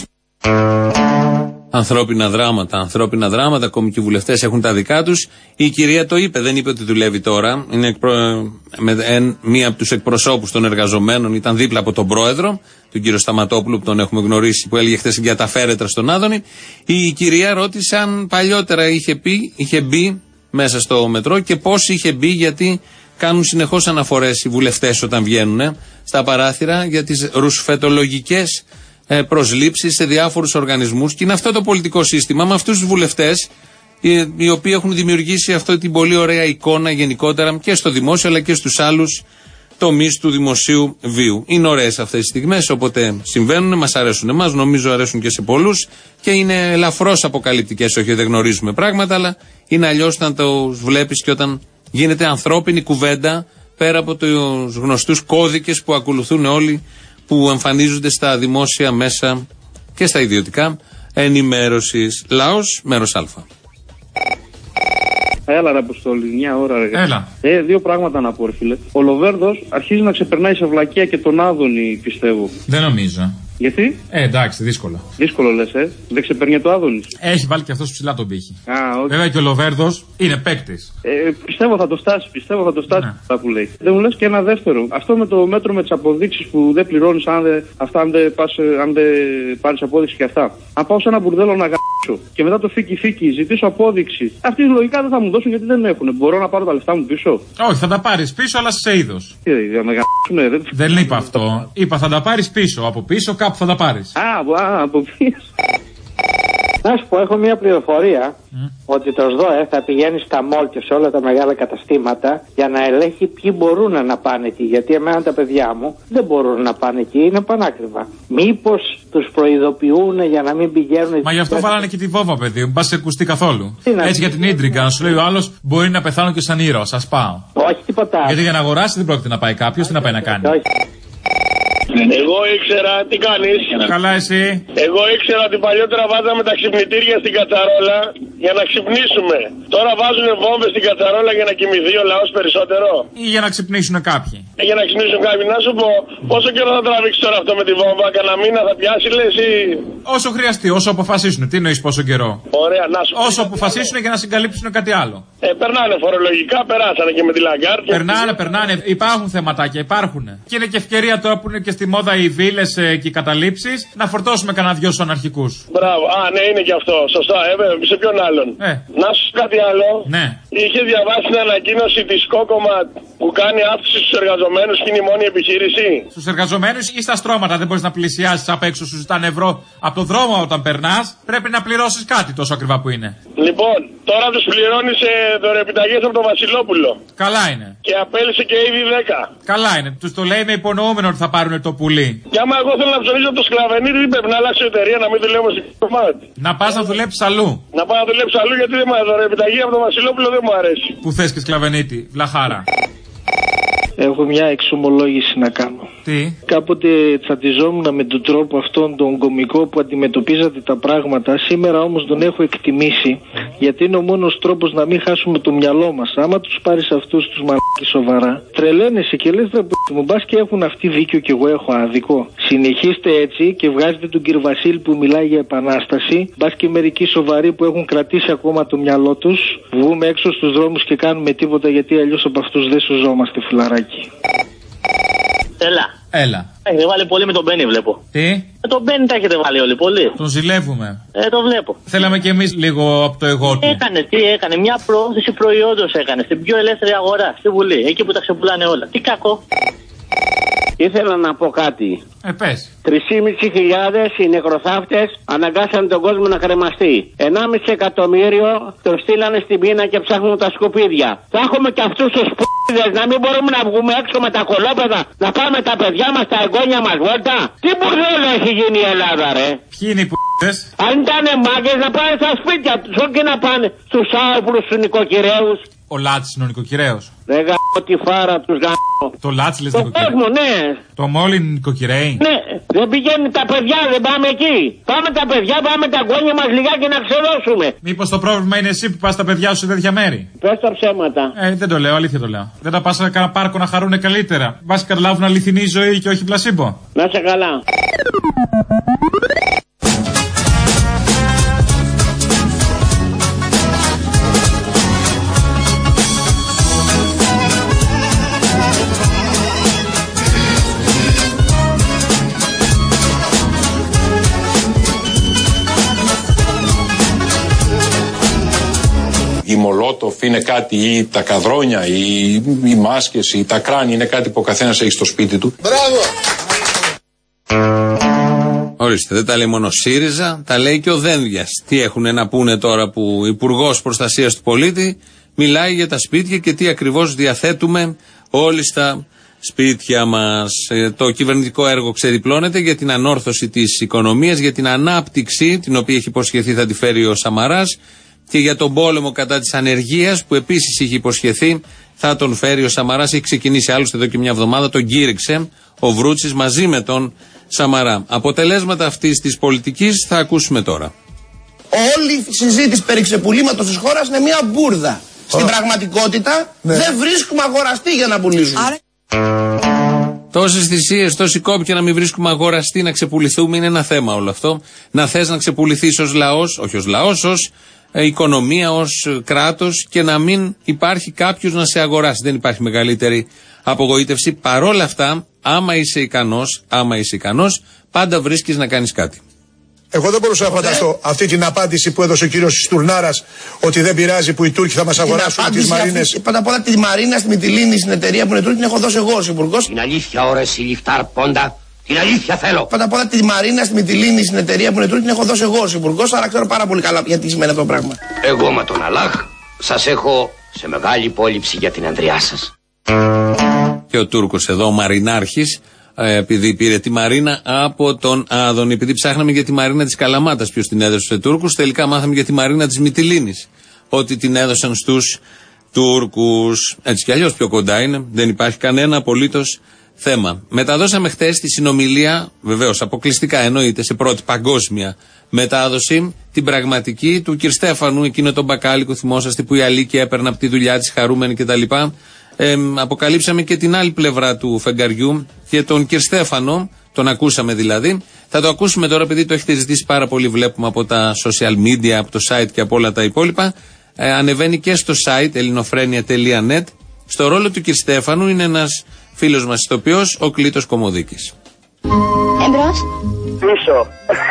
Ανθρώπινα δράματα, ανθρώπινα δράματα, ακόμη και οι βουλευτές έχουν τα δικά τους. Η κυρία το είπε, δεν είπε ότι δουλεύει τώρα. Είναι εκπρο... με εν... μία από τους εκπροσώπους των εργαζομένων, ήταν δίπλα από τον πρόεδρο, τον κύριο Σταματόπουλο που τον έχουμε γνωρίσει, που έλεγε χθες για τα φέρετρα στον Άδωνη. Η κυρία ρώτησε αν παλιότερα είχε, πει, είχε μπει μέσα στο μετρό και πώς είχε μπει, γιατί κάνουν συνεχώς αναφορές οι βουλευτές όταν βγαίνουν στα παράθυρα για τις ρουσφετολογικές προσλήψεις σε διάφορους οργανισμούς, και είναι αυτό το πολιτικό σύστημα με αυτούς τους βουλευτές οι, οι οποίοι έχουν δημιουργήσει αυτή την πολύ ωραία εικόνα γενικότερα και στο δημόσιο αλλά και στους άλλους τομείς του δημοσίου βίου. Είναι ωραίες αυτές τις στιγμές, όποτε συμβαίνουν, μας αρέσουν εμάς, νομίζω αρέσουν και σε πολλούς και είναι ελαφρώς αποκαλυπτικές, όχι δεν γνωρίζουμε πράγματα, αλλά είναι αλλιώς όταν τους βλέπεις και όταν γίνεται ανθρώπινη κουβέντα πέρα από τους γνωστούς κώδικες που ακολουθούν όλοι, που εμφανίζονται στα δημόσια μέσα και στα ιδιωτικά ενημέρωσης. Λαός, μέρος Α. Έλα ρε Αποστόλη, μια ώρα ρε. Έλα. Ε, δύο πράγματα να πω ρε φίλε. Ο Λοβέρδος αρχίζει να ξεπερνάει σε βλακεία και τον Άδωνη, πιστεύω. Δεν νομίζω. Γιατί? Ε, εντάξει, δύσκολο. Δύσκολο λες, ε. Δεν ξεπερνάει το Άδωνη. Έχει βάλει και αυτός ψηλά τον πύχη. Α, όχι. Βέβαια και ο Λοβέρδος είναι παίκτης. Ε, πιστεύω θα το στάσει, πιστεύω θα το στάσει ναι. αυτά που λέει. Δεν μου λες και ένα δεύτερο. Αυτό με το μέτρο με τις αποδείξεις που δεν πληρώνεις αν δεν, αυτά αν δεν, πας, αν δεν πάρεις απόδειξη και αυτά. Αν πάω σε ένα μπουρδέλο να γαμίσω και μετά το φίκι φίκι ζητήσω απόδειξη, αυτοί λογικά δεν θα μου δώσουν γιατί δεν έχουν. Μπορώ να πάρω τα λεφτά μου πίσω? Όχι, θα τα πάρεις πίσω, αλλά σε είδος. Τι, για να γαμίσουνε, δεν... δεν είπα αυτό. Είπα θα τα πάρεις πίσω. Από πίσω κάπου θα τα πάρεις. Α, α από πίσω. Να σου πω, έχω μια πληροφορία mm. ότι το ΣΔΟΕ θα πηγαίνει στα μόλ και σε όλα τα μεγάλα καταστήματα για να ελέγχει ποιοι μπορούν να πάνε εκεί. Γιατί εμένα τα παιδιά μου δεν μπορούν να πάνε εκεί, είναι πανάκριβα. Μήπως τους προειδοποιούν για να μην πηγαίνουν. Μα γι' αυτό βάλανε και τη βόβα, παιδί, μην πα σε ακουστεί καθόλου. Έτσι για την ίντριγκα, να σου λέει ο άλλο μπορεί να πεθάνω και σαν ήρωα, σα πάω. Όχι, τίποτα. Γιατί για να αγοράσει δεν πρόκειται να πάει κάποιο, τι να πάει να κάνει. Όχι. Εγώ ήξερα, τι κάνεις? Καλά εσύ. Εγώ ήξερα ότι παλιότερα βάζαμε τα ξυπνητήρια στην κατσαρόλα για να ξυπνήσουμε. Τώρα βάζουν βόμβες στην κατσαρόλα για να κοιμηθεί ο λαός περισσότερο. Ή για να ξυπνήσουν κάποιοι. Ε, για να ξυπνήσουν κάποιοι. Να σου πω, πόσο καιρό θα τραβήξει τώρα αυτό με τη βόμβα? Κανένα μήνα θα πιάσει, λες ή... Όσο χρειαστεί, όσο αποφασίσουν. Τι εννοείς πόσο καιρό? Ωραία, να σου πω. Όσο αποφασίσουν για να συγκαλύψουν κάτι άλλο. Ε, περνάνε φορολογικά, περάσανε και με τη Λαγκάρτ. Περνάνε, περνάνε. Υπάρχουν θεματάκια, υπάρχουν. Και είναι και ευκαιρία τώρα που είναι και στη μόδα οι βίλες ε, και οι καταλήψεις να φορτώσουμε κανένα δυο στους αναρχικούς. Μπράβο, α, ναι, είναι και αυτό. Σωστά, ε, βέβαια, σε ποιον άλλον. Ε. Να σου κάτι άλλο. Ναι. Είχε διαβάσει την ανακοίνωση τη Κόκομα που κάνει αύξηση στους εργαζομένους και είναι η μόνη επιχείρηση. Στους εργαζομένους ή στα στρώματα δεν μπορείς να πλησιάσεις απ' έξω, σου ζητάνε ευρώ από το δρόμο όταν περνάς. Πρέπει να πληρώσεις κάτι τόσο ακριβά που είναι. Λοιπόν, τώρα τους πληρώνεις ε, δωρεοπιταγές από τον Βασιλόπουλο. Καλά είναι. Και απέλυσε και ήδη δέκα. Καλά είναι. Τους το λέει με υπονοούμενο ότι θα πάρουν το πουλί. Και άμα εγώ θέλω να ψωνίζω από το σκλαβενίδι, δεν πρέπει να αλλάξω εταιρεία, να μην δουλεύω στην κομμάτι. Να πας να δουλέψεις αλλού. Να πάω να δουλέψω αλλού γιατί δεν μου αρέσει. Δωρεοπιταγή από τον Βασιλόπουλο δεν μου αρέσει. Που θες και σκλαβενίτη, βλαχάρα. Έχω μια εξομολόγηση να κάνω. Τι? Κάποτε τσατιζόμουν με τον τρόπο αυτόν τον κωμικό που αντιμετωπίζατε τα πράγματα. Σήμερα όμως τον έχω εκτιμήσει, γιατί είναι ο μόνος τρόπος να μην χάσουμε το μυαλό μας. Άμα τους πάρεις αυτούς τους μαλάκες σοβαρά, τρελαίνεσαι και λες ρε παιδί μου, μπας και έχουν αυτοί δίκιο και εγώ έχω άδικο. Συνεχίστε έτσι και βγάζετε τον κύριο Βασίλη που μιλάει για επανάσταση. Μπας και μερικοί σοβαροί που έχουν κρατήσει ακόμα το μυαλό τους, βγούμε έξω στους δρόμους και κάνουμε τίποτα, γιατί αλλιώς από αυτούς δεν σωζόμαστε, φιλαράκι. Έλα. Έλα. Έχετε βάλει πολύ με τον Μπένι, βλέπω. Τι? Με τον Μπένι τα έχετε βάλει όλοι πολύ. Τον ζηλεύουμε. Ε, το βλέπω. Θέλαμε κι εμείς λίγο από το εγώ του. Έκανε, τι έκανε, μια προώθηση προϊόντος έκανε στην πιο ελεύθερη αγορά, στη Βουλή, εκεί που τα ξεπουλάνε όλα. Τι κακό. Ήθελα να πω κάτι. Ε, πες. τρεις χιλιάδες πεντακόσιοι οι νεκροθάφτες αναγκάσαν τον κόσμο να κρεμαστεί. ενάμιση εκατομμύριο τον στείλανε στην πείνα και ψάχνουν τα σκουπίδια. Θα έχουμε και αυτούς τους π***δες να μην μπορούμε να βγούμε έξω με τα κολόπεδα, να πάμε τα παιδιά μας, τα εγγόνια μας βόλτα. Τι μπουρδέλο έχει γίνει η Ελλάδα, ρε. Ποιοι είναι οι π***δες? Αν ήταν μάγκες να πάνε στα σπίτια τους, όχι να πάνε στους άοπλους, στους νοικοκυρέους. Ο Λάτσης είναι ο νοικοκυρέος. Δεν γαμώ τη φάρα τους γαμώ. Το Λάτσι λες το νοικοκυρέος. κόσμο, ναι. Το μόλι είναι νοικοκυρέοι. Ναι, δεν πηγαίνουν τα παιδιά, δεν πάμε εκεί. Πάμε τα παιδιά, πάμε τα γόνια μας λιγάκι να ξεδώσουμε. Μήπως το πρόβλημα είναι εσύ που πας τα παιδιά σου σε τέτοια μέρη? Πες τα ψέματα. Ε, δεν το λέω, αλήθεια το λέω. Δεν τα πας σε κανένα πάρκο να χαρούνε καλύτερα. Βάσει καταλάβουν αληθινή ζωή και όχι πλασίμπο. Να σε καλά. Η Μολότοφ είναι κάτι, ή τα καδρόνια, ή οι μάσκες, ή τα κράνη είναι κάτι που ο καθένας έχει στο σπίτι του. Μπράβο! Ορίστε, δεν τα λέει μόνο ΣΥΡΙΖΑ, τα λέει και ο Δένδιας. Τι έχουν να πούνε τώρα που ο Υπουργός Προστασίας του Πολίτη μιλάει για τα σπίτια και τι ακριβώς διαθέτουμε όλοι στα σπίτια μας. Το κυβερνητικό έργο ξεδιπλώνεται για την ανόρθωση της οικονομίας, για την ανάπτυξη, την οποία έχει υποσχεθεί θα τη φέρει ο Σαμαράς, και για τον πόλεμο κατά της ανεργίας που επίσης είχε υποσχεθεί θα τον φέρει ο Σαμαράς. Έχει ξεκινήσει άλλωστε εδώ και μια εβδομάδα, τον κήρυξε ο Βρούτσης μαζί με τον Σαμαρά. Αποτελέσματα αυτής της πολιτικής θα ακούσουμε τώρα. Όλη η συζήτηση περί ξεπουλήματος της χώρας είναι μια μπουρδα. Στην πραγματικότητα ναι. δεν βρίσκουμε αγοραστή για να πουλήσουμε. Άρα... Τόσες θυσίες, τόσοι κόποι και να μην βρίσκουμε αγοραστή, να ξεπουληθούμε, είναι ένα θέμα όλο αυτό. Να θες να ξεπουληθείς ως λαός, όχι ως λαός, ως ε, οικονομία, ως κράτος, και να μην υπάρχει κάποιος να σε αγοράσει. Δεν υπάρχει μεγαλύτερη απογοήτευση. Παρόλα αυτά, άμα είσαι ικανός, άμα είσαι ικανός, πάντα βρίσκεις να κάνεις κάτι. Εγώ δεν μπορούσα να φανταστώ αυτή την απάντηση που έδωσε ο κύριος Στουρνάρας, ότι δεν πειράζει που οι Τούρκοι θα μας αγοράσουν τις μαρίνες. Πρώτα απ' όλα τη Μαρίνα στη Μυτιλήνη, στην εταιρεία που είναι Τούρκοι, την έχω δώσει εγώ ως υπουργός. Είναι αλήθεια, ώρες η λιφτάρ πόντα, Την αλήθεια θέλω. Πρώτα απ' όλα τη Μαρίνα στη Μυτιλήνη, στην εταιρεία που είναι τούτη, την έχω δώσει εγώ ως υπουργός, αλλά ξέρω πάρα πολύ καλά γιατί σημαίνει αυτό το πράγμα. Εγώ με τον Αλάχ σας έχω σε μεγάλη υπόλοιψη για την ανδριά σας. Και ο Τούρκος εδώ, ο Μαρινάρχης, επειδή πήρε τη Μαρίνα από τον Άδωνη, επειδή ψάχναμε για τη Μαρίνα της Καλαμάτας, ποιος την έδωσε στους Τούρκους, τελικά μάθαμε για τη Μαρίνα της Μυτιλήνης, ότι την έδωσαν στους Τούρκους. Έτσι κι αλλιώς πιο κοντά είναι, δεν υπάρχει κανένα απολύτως θέμα. Μεταδώσαμε χτες τη συνομιλία, βεβαίως αποκλειστικά εννοείται, σε πρώτη παγκόσμια μετάδοση, την πραγματική του κ. Στέφανου, εκείνο τον μπακάλικο, θυμόσαστε, που η Αλίκη έπαιρνε από τη δουλειά της χαρούμενη κτλ. Ε, αποκαλύψαμε και την άλλη πλευρά του φεγγαριού και τον κ. Στέφανο, τον ακούσαμε δηλαδή. Θα το ακούσουμε τώρα, επειδή το έχετε ζητήσει πάρα πολύ, βλέπουμε από τα social media, από το site και από όλα τα υπόλοιπα. Ε, ανεβαίνει και στο site ελληνοφρένια τελεία net. Στο ρόλο του κ. Στέφανου είναι ένας φίλος μας ηθοποιός, ο Κλήτος Κομοδίκης. Εμπρός. Πίσω.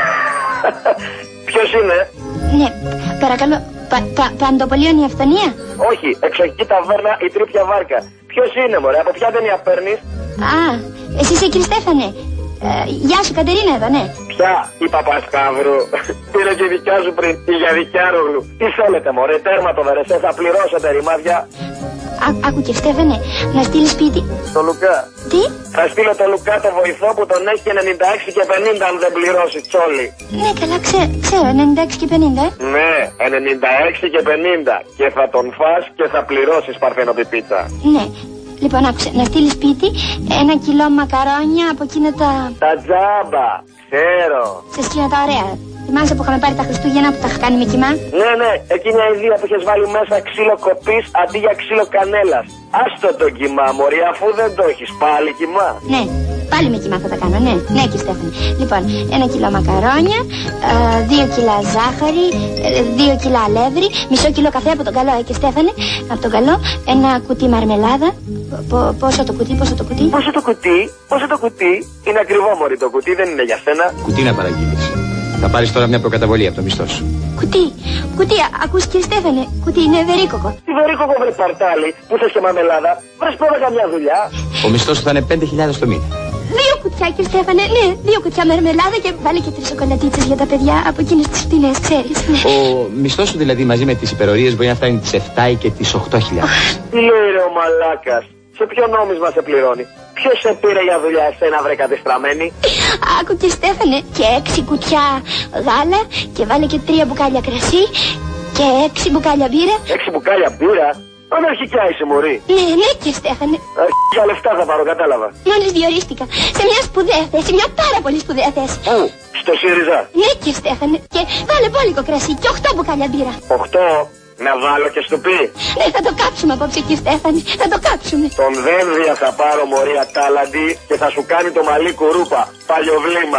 Ποιος είναι? Ναι, παρακαλώ, πα, πα, Παντοπολίων η αυθονία. Όχι, εξοχική ταβέρνα η Τρίπια Βάρκα. Ποιος είναι, μωρέ, από ποια ταινία παίρνεις? Α, εσύ είσαι κύριε Στέφανε. Ε, γεια σου, Κατερίνα εδώ, ναι. Ποια, η Παπασκάβρου. Πήρε και η δικιά σου πριν, η Γιαδικιάρογλου. Τι θέλετε, μωρέ, τέρμα το βερεσέ, θα πληρώσετε ρημάδια. Α, άκου και Στέφανε, να στείλει σπίτι. Το Λουκά. Τι? Θα στείλω το Λουκά το βοηθό που τον έχει ενενήντα έξι και πενήντα αν δεν πληρώσει τσόλι. Ναι, καλά, ξέ, ξέρω, ενενήντα έξι και πενήντα, ε. Ναι, ενενήντα έξι και πενήντα. Και θα τον φας και θα πληρώσεις παρθενοπιπίτσα. Ναι. Λοιπόν, άκουσε, να στείλει σπίτι ένα κιλό μακαρόνια από εκείνα τα. Τα τζάμπα, ξέρω. Σε σκηνά τα ωραία. Θυμάσαι που είχαμε πάρει τα Χριστούγεννα που τα είχα κάνει με κοιμά? Ναι, ναι, εκείνη η ιδέα που είχες βάλει μέσα ξύλο κοπής αντί για ξύλο κανέλας. Άστο το κοιμά, μωρή, αφού δεν το έχεις πάλι κοιμά. Ναι, πάλι με κοιμά θα τα κάνω, ναι, ναι, κύριε Στέφανη. Λοιπόν, ένα κιλό μακαρόνια, ε, δύο κιλά ζάχαρη, ε, δύο κιλά αλεύρι, μισό κιλό καφέ από τον καλό, ε, κύριε Στέφανη, από τον καλό, ένα κουτί μαρμελάδα. Πο- πόσο το κουτί, πόσο το κουτί. Πόσο το κουτί, πόσο το κουτί. Είναι ακριβό, μωρή, το κουτί δεν είναι για σένα. Κουτί να παραγγείλεις. Θα πάρεις τώρα μια προκαταβολή από το μισθό σου. Κουτί, κουτί, ακούς κύριε Στέφανε, κουτί είναι βερίκοκο. Τι βερίκοκο βρε παρτάλι, που θες και μαμελάδα, βρες πρώτα καμιά δουλειά. Ο μισθός σου θα είναι πέντε χιλιάδες το μήνα. Δύο κουτιά κύριε Στέφανε, ναι, δύο κουτιά μαρμελάδα και βάλε και τρεις σοκολατίτσες για τα παιδιά από εκείνες τις φτηνές, ξέρεις. Ναι. Ο μισθός σου δηλαδή μαζί με τις υπερορίες μπορεί να φτάνει τις επτά ή και τις οκτώ χιλιάδες. Τι λέει ρε ο μαλάκας, σε ποιο νόμισμα σε πληρώνει. Ποιος σε πήρε για δουλειά εσένα βρε κατεστραμμένη. Άκου και Στέφανε, και έξι κουτιά γάλα και βάλε και τρία μπουκάλια κρασί και έξι μπουκάλια μπύρα. Έξι μπουκάλια μπύρα. Αναρχικά είσαι μωρή. Ναι, ναι και Στέφανε. Αρχικά λεφτά θα πάρω, κατάλαβα. Μόλις διορίστηκα σε μια σπουδαία θέση, μια πάρα πολύ σπουδαία θέση. Πού, στο ΣΥΡΙΖΑ. Ναι και Στέφανε, και βάλε μπόλικο κρασί και οχτώ μπουκάλια μπύρα. Οχτώ. Να βάλω και στο πει. Ναι, θα το κάψουμε απόψε κύριε Στέφανη, θα το κάψουμε. Τον Δένδια θα πάρω μωρή ατάλαντη και θα σου κάνει το μαλλί κουρούπα. Παλιοβλήμα.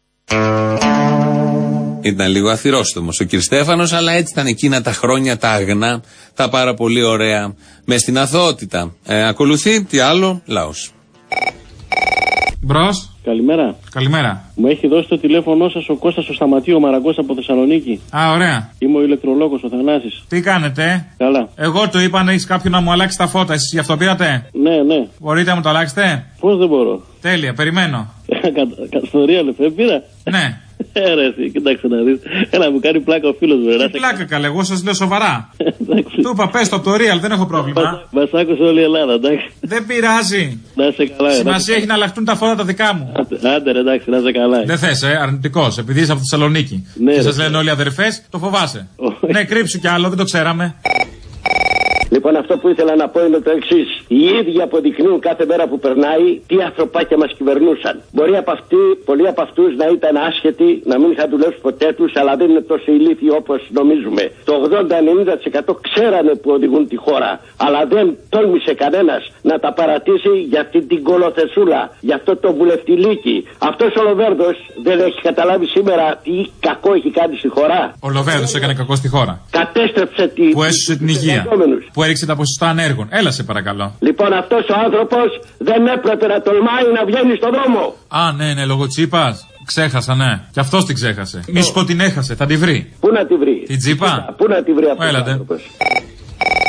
Ήταν λίγο αθυρόστομος ο κ. Στέφανος, αλλά έτσι ήταν εκείνα τα χρόνια τα αγνά, τα πάρα πολύ ωραία, μες στην αθωότητα. Ε, ακολουθεί, τι άλλο, λαός. Μπρος. Καλημέρα. Καλημέρα. Μου έχει δώσει το τηλέφωνό σας ο Κώστας ο Σταματίου, ο Μαραγκός από Θεσσαλονίκη. Α, ωραία. Είμαι ο ηλεκτρολόγος, ο Θανάσης. Τι κάνετε, ε? Καλά. Εγώ το είπα να έχει κάποιον να μου αλλάξει τα φώτα. Εσείς γι' αυτό πήρατε? Ναι, ναι. Μπορείτε να μου το αλλάξετε? Πώς δεν μπορώ. Τέλεια, περιμένω. Κατστορία λεφτά, πήρα. Ναι. Ε, ρε, εσύ, κοίταξε να δεις. Έλα, μου κάνει πλάκα ο φίλος μου. Τι πλάκα καλέ, εγώ σας λέω σοβαρά. Του είπα, πες το από το real, δεν έχω πρόβλημα. Μας άκουσε όλη η Ελλάδα, εντάξει. Δεν πειράζει. Να είσαι καλά. Σημασία έχει να αλλάχτούν τα φώτα τα δικά μου. Άντε, ρε, εντάξει, να είσαι καλά. Δεν θες, ε, αρνητικός, επειδή είσαι από Θεσσαλονίκη. Ναι, και σας λένε όλοι αδερφές, το φοβάσαι. Ναι, κρύψου κι άλλο, δεν το ξέραμε. Λοιπόν, αυτό που ήθελα να πω είναι το εξής. Οι ίδιοι αποδεικνύουν κάθε μέρα που περνάει τι ανθρωπάκια μας κυβερνούσαν. Μπορεί από αυτοί, πολλοί από αυτούς να ήταν άσχετοι, να μην είχαν δουλέψει ποτέ τους, αλλά δεν είναι τόσο ηλίθιοι όπως νομίζουμε. Το ογδόντα με ενενήντα τοις εκατό ξέρανε που οδηγούν τη χώρα, αλλά δεν τόλμησε κανένας να τα παρατήσει για αυτή την κολοθεσούλα, για αυτό το βουλευτηλίκι. Αυτός ο Λοβέρδος δεν έχει καταλάβει σήμερα τι κακό έχει κάνει στη χώρα. Ο Λοβέρδος έκανε κακό στη χώρα. Κατέστρεψε τη... Που έσωσε την υγεία. Που έριξε τα ποσοστά ανέργων. Έλα σε παρακαλώ. Λοιπόν, αυτός ο άνθρωπος δεν έπρεπε να τολμάει να βγαίνει στον δρόμο. Α, ναι, ναι, λόγω Τσίπας. Ξέχασα, ναι. Κι αυτός την ξέχασε. Μη σου πω την έχασε, θα τη βρει. Πού να τη βρει. Την Τσίπα. Πού να τη βρει αυτός ο άνθρωπος.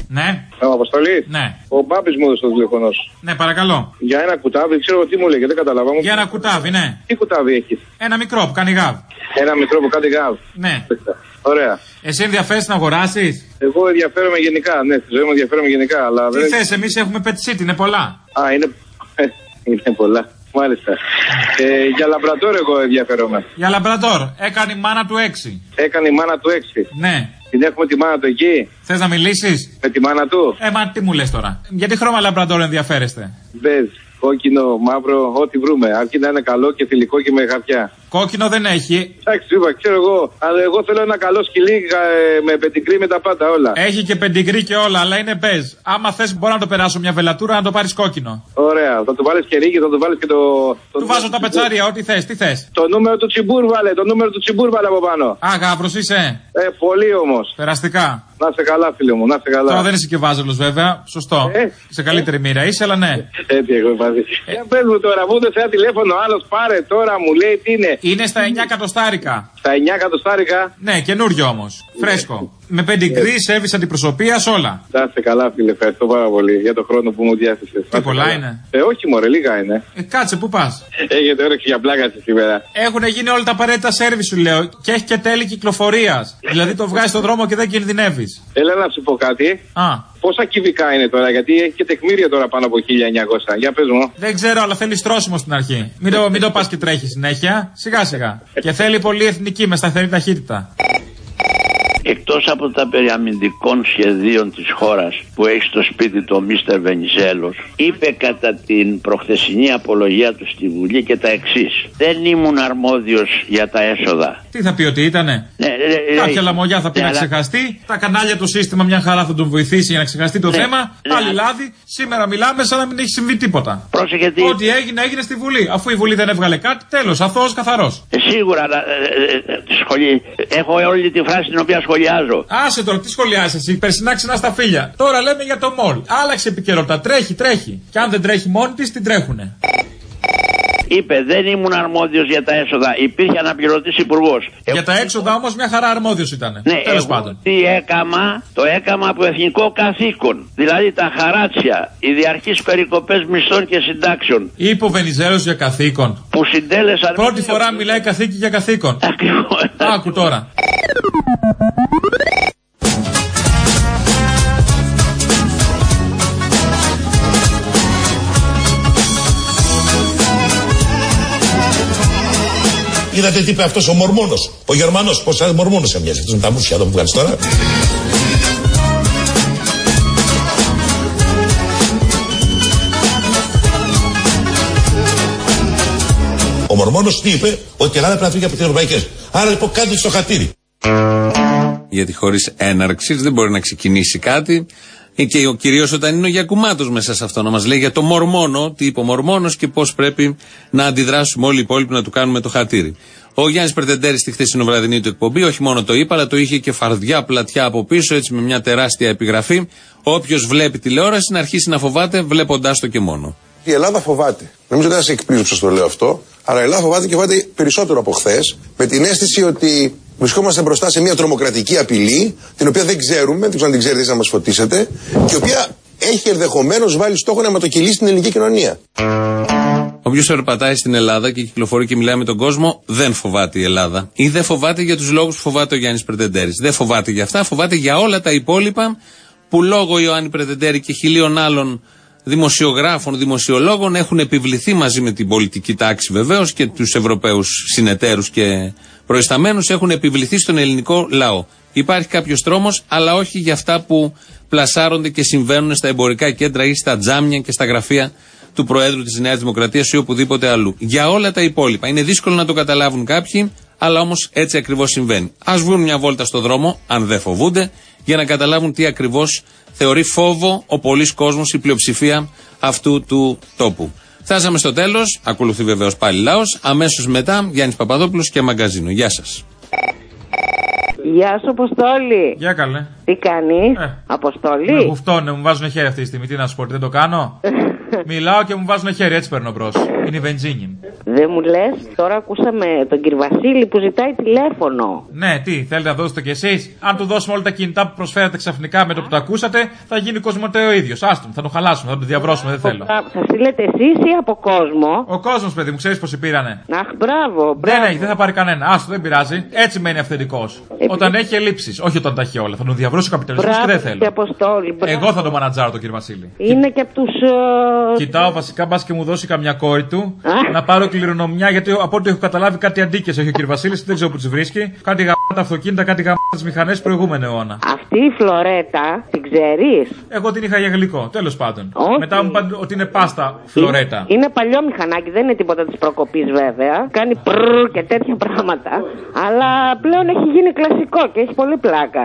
Ναι. Ο Αποστολή. Ναι. Ο Μπάμπης μου έδωσε το τηλέφωνο. Ναι, παρακαλώ. Για ένα κουτάβι, ξέρω τι μου λέει, δεν καταλάβα. Για ένα κουτάβι, ναι. Τι κουτάβι έχει? Ένα μικρό που κάνει γάβ. Ένα μικρό που κάνει γάβ. Ναι. Ωραία. Εσύ ενδιαφέρεσαι να αγοράσει? Εγώ ενδιαφέρομαι γενικά, ναι, στη ζωή μου ενδιαφέρομαι γενικά. Αλλά τι δεν... θες, εμείς έχουμε pet seat, είναι πολλά. Α, είναι, είναι πολλά. Μάλιστα. Ε, για λαμπρατόρ εγώ ενδιαφέρομαι. Για λαμπρατόρ. Έκανε η μάνα του έξι. Έκανε η μάνα του έξι. Ναι. Την έχουμε τη μάνα του εκεί. Θες να μιλήσεις? Με τη μάνα του. Ε, μα τι μου λες τώρα. Γιατί χρώμα λαμπρατόρ ενδιαφέρεστε? Μπες, κόκκινο, μαύρο, ό,τι βρούμε. Αρκεί να είναι καλό και θηλυκό και με χαρτιά. Κόκκινο δεν έχει. Εντάξει, είπα, ξέρω εγώ. Αλλά εγώ θέλω ένα καλό σκυλί ε, με πεντιγκρί με τα πάντα όλα. Έχει και πεντιγκρί και όλα, αλλά είναι μπέζ. Άμα θες, μπορώ να το περάσω μια βελατούρα να το πάρεις κόκκινο. Ωραία, θα του βάλεις και ρίγη, θα του βάλεις και το. το του βάζω τα πετσάρια, ό,τι θες, τι θες. Το νούμερο του τσιμπούρ βάλε, το νούμερο του τσιμπούρ βάλε από πάνω. Α, γάβρος είσαι. Ε, πολύ όμως. Περαστικά. Να είσαι καλά, φίλε μου, να είσαι καλά. Τώρα δεν είσαι και βάζελος, βέβαια. Σωστό. Ε, σε καλύτερη ε. μοίρα είσαι, αλλά ναι. Έτσι, εγώ βάζει. Ε. Για πες μου τώρα, μου έδωσε ένα τηλέφωνο, άλλο πάρε τώρα, μου λέει τι είναι. Είναι στα εννιά εκατοστάρικα. Στα εννιά εκατοστάρικα. Ναι, καινούριο όμως. Φρέσκο. Με πεντιγκρί, σερβις αντιπροσωπείας, όλα. Να είσαι καλά, φίλε, ευχαριστώ πάρα πολύ για τον χρόνο που μου διάθεσες. Τι πολλά καλά. Είναι. Ε, όχι, μωρέ, λίγα είναι. Ε, κάτσε, πού πας? Έχετε όρεξη για πλάκα σήμερα. Έχουν γίνει όλα τα απαραίτητα σερβις, σου λέω. Και έχει και τέλη κυκλοφορίας. Δηλαδή το βγάζεις στον δρόμο και δεν κινδυνεύεις. Έλα να σου πω κάτι. Α. Πόσα κυβικά είναι τώρα, γιατί έχει και τεκμήρια τώρα πάνω από χίλια εννιακόσια. Για πες μου. Δεν ξέρω, αλλά θέλει στρώσιμο στην αρχή. Μην το, μην το πας και τρέχει συνέχεια. Σιγά σιγά. Και θέλει πολύ εθνική με σταθερή ταχύτητα. Εκτός από τα περί αμυντικών σχεδίων της χώρας που έχει στο σπίτι το μίστερ Βενιζέλος, είπε κατά την προχθεσινή απολογία του στη Βουλή και τα εξής: δεν ήμουν αρμόδιος για τα έσοδα. Τι θα πει ότι ήτανε? Ναι, ε, ε, κάποια ε, λαμογιά θα πει ε, να ξεχαστεί. Τα κανάλια του σύστημα μια χαρά θα τον βοηθήσει για να ξεχαστεί το ναι, θέμα. Ναι, πάλι ναι. Λάδι. Σήμερα μιλάμε σαν να μην έχει συμβεί τίποτα. Πρόσεχε τι. Ό,τι έγινε, έγινε στη Βουλή. Αφού η Βουλή δεν έβγαλε κάτι, τέλος. Αθώος καθαρός. Ε, σίγουρα. Ε, ε, ε, σχολή. Έχω όλη τη φράση την οποία σχολιάζω. Άσε τώρα, τι σχολιάζεις εσύ? Περσινά ξενά στα φίλια. Τώρα λέμε για το μολ. Άλλαξε επικαιρότητα. Τρέχει, τρέχει. Και αν δεν τρέχει μόνη της, την τρέχουνε. Είπε, δεν ήμουν αρμόδιος για τα έσοδα. Υπήρχε αναπληρωτής υπουργός. Για τα έξοδα όμως μια χαρά αρμόδιος ήταν. Ναι, τέλος πάντων. Τι έκαμα, το έκαμα από εθνικό καθήκον. Δηλαδή τα χαράτσια, οι διαρκείς περικοπές μισθών και συντάξεων. Είπε ο Βενιζέλος για καθήκον. Που συντέλεσαν. Πρώτη φορά μιλάει καθήκη για καθήκον. Ακριβώς. Άκου τώρα. Είδατε τι είπε αυτός ο Μορμόνος, ο Γερμανός, πως σαν Μορμόνος σε μοιάζει, αυτός με τα μουσια εδώ που κάνεις τώρα. Ο Μορμόνος τι είπε, ότι η Ελλάδα πρέπει να φύγει από τις ευρωπαϊκές. Άρα λοιπόν κάντε στο χατήρι. Γιατί χωρίς έναρξης δεν μπορεί να ξεκινήσει κάτι. Και κυρίως όταν είναι ο Γιακουμάτος μέσα σε αυτό να μας λέει για το Μορμόνο, τι είπε ο Μορμόνος και πώς πρέπει να αντιδράσουμε όλοι οι υπόλοιποι να του κάνουμε το χατήρι. Ο Γιάννης Πρετεντέρης στη χθεσινοβραδινή του εκπομπή όχι μόνο το είπε, αλλά το είχε και φαρδιά πλατιά από πίσω, έτσι με μια τεράστια επιγραφή. Όποιος βλέπει τηλεόραση να αρχίσει να φοβάται βλέποντάς το και μόνο. Η Ελλάδα φοβάται. Νομίζω ότι δεν σε εκπλήσω που σας το λέω αυτό, αλλά η Ελλάδα φοβάται και φοβάται περισσότερο από χθες, με την αίσθηση ότι βρισκόμαστε μπροστά σε μια τρομοκρατική απειλή, την οποία δεν ξέρουμε, δεν ξέρω αν την ξέρετε να μας φωτίσετε, και η οποία έχει ενδεχομένως βάλει στόχο να μετοκυλήσει την ελληνική κοινωνία. Όποιος περπατάει στην Ελλάδα και κυκλοφορεί και μιλάει με τον κόσμο, δεν φοβάται η Ελλάδα. Ή δεν φοβάται για τους λόγους που φοβάται ο Γιάννης Πρετεντέρης. Δεν φοβάται για αυτά, φοβάται για όλα τα υπόλοιπα που λόγω Ιωάννη Πρετεντέρη και χιλίων άλλων δημοσιογράφων, δημοσιολόγων έχουν επιβληθεί μαζί με την πολιτική τάξη βεβαίως και τους Ευρωπαίους συνεταίρους και προϊσταμένους, έχουν επιβληθεί στον ελληνικό λαό. Υπάρχει κάποιος τρόμος, αλλά όχι για αυτά που πλασάρονται και συμβαίνουν στα εμπορικά κέντρα ή στα τζάμια και στα γραφεία του Προέδρου της Νέας Δημοκρατίας ή οπουδήποτε αλλού. Για όλα τα υπόλοιπα. Είναι δύσκολο να το καταλάβουν κάποιοι, αλλά όμως έτσι ακριβώς συμβαίνει. Ας βγουν μια βόλτα στο δρόμο, αν δεν φοβούνται, για να καταλάβουν τι ακριβώς θεωρεί φόβο ο πολύς κόσμος, η πλειοψηφία αυτού του τόπου. Φτάσαμε στο τέλος, ακολουθεί βεβαίως πάλι λαός, αμέσως μετά Γιάννης Παπαδόπουλος και μαγκαζίνο. Γεια σας. Γεια σου, Αποστόλη. Γεια καλέ. Τι κάνεις, ε, Αποστόλη? Με γουφτώνε, μου βάζουν χέρι αυτή τη στιγμή. Τι να σου πω, δεν το κάνω. Μιλάω και μου βάζουν χέρι, έτσι παίρνω μπρος. Είναι η βενζίνη. Δεν μου λες, τώρα ακούσαμε τον κύριο Βασίλη που ζητάει τηλέφωνο. Ναι, τι, θέλετε να δώσετε κι εσείς? Αν του δώσουμε όλα τα κινητά που προσφέρατε ξαφνικά με το που το ακούσατε, θα γίνει Κοσμοτέ ο ίδιος. Άστον, θα το χαλάσουμε, θα το διαβρώσουμε, δεν θέλω. Θα στείλετε εσείς ή από κόσμο? Ο κόσμος, παιδί μου, ξέρεις πόσοι πήρανε. Αχ, μπράβο, μπράβο. Δεν έχει, δεν θα πάρει κανένα. Άστο, δεν πειράζει. Έτσι μένει αυθεντικός. Επί... Όταν έχει ελλείψεις, όχι όταν τα έχει όλα. Θα τον διαβρώσει ο καπιταλισμός και δεν θέλω. Αποστόλη, εγώ θα το μανατζάρω τον κύριο Βασίλη. Είναι και από τους. Uh... Κοιτάω βασικά, μπας και μου δώσει καμιά κόρη του να πάρω κληρονομιά, γιατί από ό,τι έχω καταλάβει κάτι αντίκες έχει ο κύριο Βασίλης, δεν ξέρω που τις βρίσκει. Κάτι γαμάτα αυτοκίνητα, κάτι γαμάτες μηχανές προηγούμενο αιώνα. Αυτή η Φλωρέτα την ξέρεις? Εγώ την είχα για γλυκό, τέλος πάντων. Όχι. Μετά μου είπαν ότι είναι πάστα Φλωρέτα. Είναι, είναι παλιό μηχανάκι, δεν είναι τίποτα της προκοπής βέβαια. Κάνει πρρρ και τέτοια πράγματα. Αλλά πλέον έχει γίνει κλασικό και έχει πολύ πλάκα.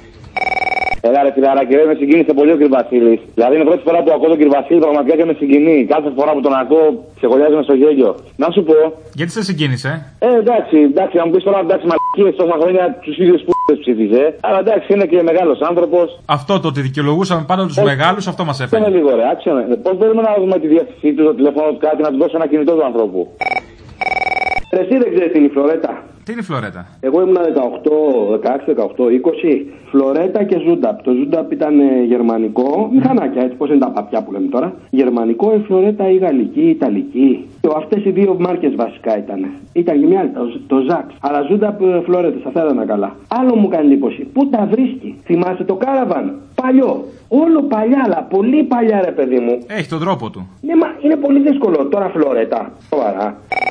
Έλα ρε φιλαράκι, με συγκίνησε πολύ ο κ. Βασίλης. Δηλαδή είναι η πρώτη φορά που ακούω τον κ. Βασίλη, πραγματικά και με συγκινεί. Κάθε φορά που τον ακούω, ξεχωριάζομαι στο γέλιο. Να σου πω. Γιατί σε συγκίνησε? Ε, εντάξει, εντάξει, να μου πεις τώρα εντάξει μαλακίες τόσα χρόνια τους ίδιους που ψήφιζε. Αλλά εντάξει, είναι και μεγάλος άνθρωπος. Αυτό το ότι δικαιολογούσαμε πάντα τους ε, μεγάλους, αυτό μας έφερε. Είναι λίγο ρε, άξιονε. Πώς μπορούμε να δούμε τη διεύθυνσή του, το τηλέφωνο του κάτι, να του δώσω ένα κινητό του ανθρώπου. Εσύ δεν ξέρεις τι είναι η Φλωρέτα? Τι είναι η Φλωρέτα? Εγώ ήμουν δεκαοκτώ, δεκαέξι, δεκαοκτώ, είκοσι. Φλωρέτα και Ζούνταπ. Το Ζούνταπ ήταν ε, γερμανικό, μηχανάκια έτσι, πώς είναι τα παπιά που λέμε τώρα. Γερμανικό, η Φλωρέτα η γαλλική, η ιταλική. Αυτές οι δύο μάρκες βασικά ήταν. Ήταν και μια άλλη, το, το Ζαξ. Αλλά Ζούνταπ, Φλωρέτα, αυτά ήταν καλά. Άλλο μου κάνει εντύπωση. Πού τα βρίσκει? Θυμάσαι το Κάραβαν? Παλιό. Όλο παλιά, αλλά πολύ παλιά ρε παιδί μου. Έχει τον τρόπο του. Ναι, μα είναι πολύ δύσκολο τώρα Φλωρέτα. Σοβαρά.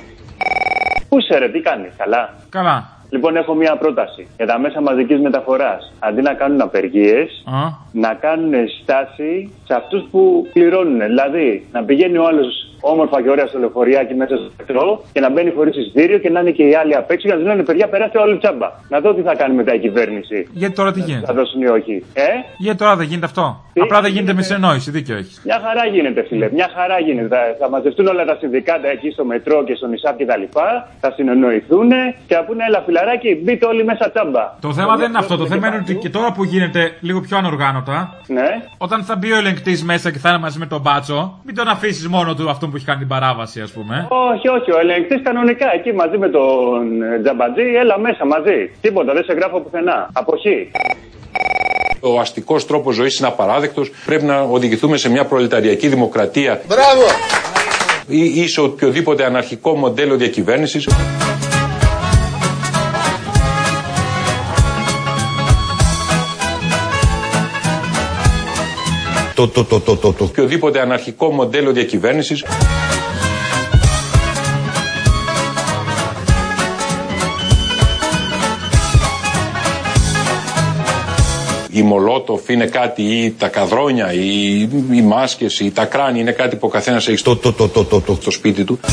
Πού σε ρε, τι κάνεις, καλά? Καλά. Λοιπόν, έχω μια πρόταση για τα μέσα μαζικής μεταφοράς. Αντί να κάνουν απεργίες, Α. να κάνουν στάση σε αυτούς που πληρώνουν. Δηλαδή, να πηγαίνει ο άλλος όμορφα και ωραία στο λεωφοριάκι μέσα στο μετρό και να μπαίνει χωρίς εισιτήριο και να είναι και οι άλλοι απ' έξω για να του λένε παιδιά, περάστε όλοι τσάμπα. Να δω τι θα κάνει μετά η κυβέρνηση. Γιατί τώρα τι γίνεται? Θα δώσουν ή όχι. Ε? Γιατί τώρα δεν γίνεται αυτό? Τι? Απλά δεν γίνεται με συνεννόηση, δίκιο έχεις. Μια χαρά γίνεται, φίλε. Μια χαρά γίνεται. Θα, θα μαζευτούν όλα τα συνδικάτα εκεί στο μετρό και στο νησάπ και τα λοιπά. Θα συνεννοηθούν και θα πούνε έλα φιλαράκι, μπείτε όλοι μέσα τσάμπα. Το θέμα δεν είναι αυτό. Το θέμα είναι ότι και τώρα που γίνεται λίγο πιο ανοργάνωτα, ναι. Όταν θα μπει ο ελεγκτής μέσα και θα είναι μαζί με τον μπάτσο, μην τον αφήσεις μόνο του αυτό που έχει κάνει την παράβαση, ας πούμε. Όχι, όχι. Ο ελεγκτής κανονικά εκεί μαζί με τον Τζαμπατζή, έλα μέσα μαζί. Τίποτα, δεν σε γράφω πουθενά. Αποχή. Ο αστικός τρόπος ζωής είναι απαράδεκτος. Πρέπει να οδηγηθούμε σε μια προλεταριακή δημοκρατία. Μπράβο! Ή, ή σε οποιοδήποτε αναρχικό μοντέλο διακυβέρνησης. Το, το, το, το, το, το. Οποιοδήποτε αναρχικό μοντέλο διακυβέρνησης. Η Μολότοφ είναι κάτι, ή τα καδρόνια, ή οι μάσκες, ή τα κράνη είναι κάτι που ο καθένας έχει στο, το, το, το, το, το, το σπίτι του.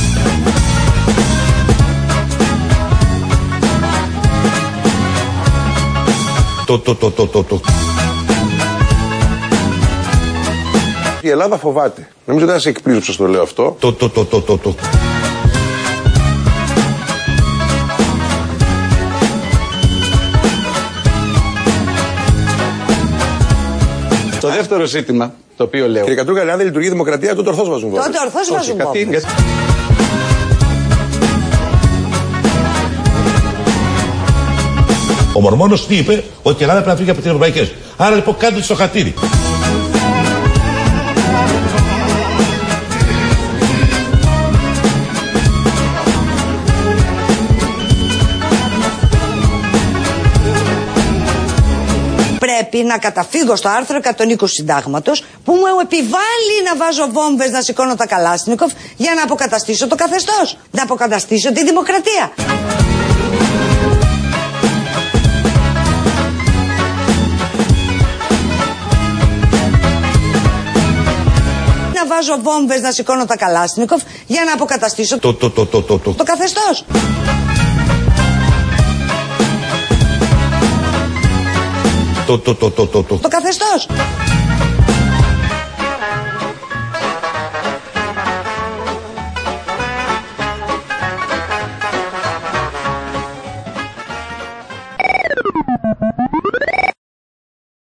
Το, το, το, το, το, το. Η Ελλάδα φοβάται. Νομίζω ότι δεν σε εκπλήσω που σας το λέω αυτό. Το, το, το, το, το, το. Το δεύτερο ζήτημα, το οποίο λέω. Κύριε Κατρούγκαλε, αν δεν λειτουργεί η δημοκρατία, τότε ορθώς βάζουν βόμβες. Τότε ορθώς βάζουν βόμβες. Ο Μορμόνος τι είπε? Ότι η Ελλάδα πρέπει να φύγει από τις ευρωπαϊκές. Άρα λοιπόν κάντε στο χατήρι. Πρέπει να καταφύγω στο άρθρο εκατόν είκοσι συντάγματος που μου επιβάλλει να βάζω βόμβες, να σηκώνω τα Καλάσνικοφ για να αποκαταστήσω το καθεστώς, να αποκαταστήσω τη δημοκρατία. Να βάζω βόμβες, να σηκώνω τα Καλάσνικοφ για να αποκαταστήσω το, το, το, το, το, το. το καθεστώς. Το, το, το, το, το, το. Το καθεστώς.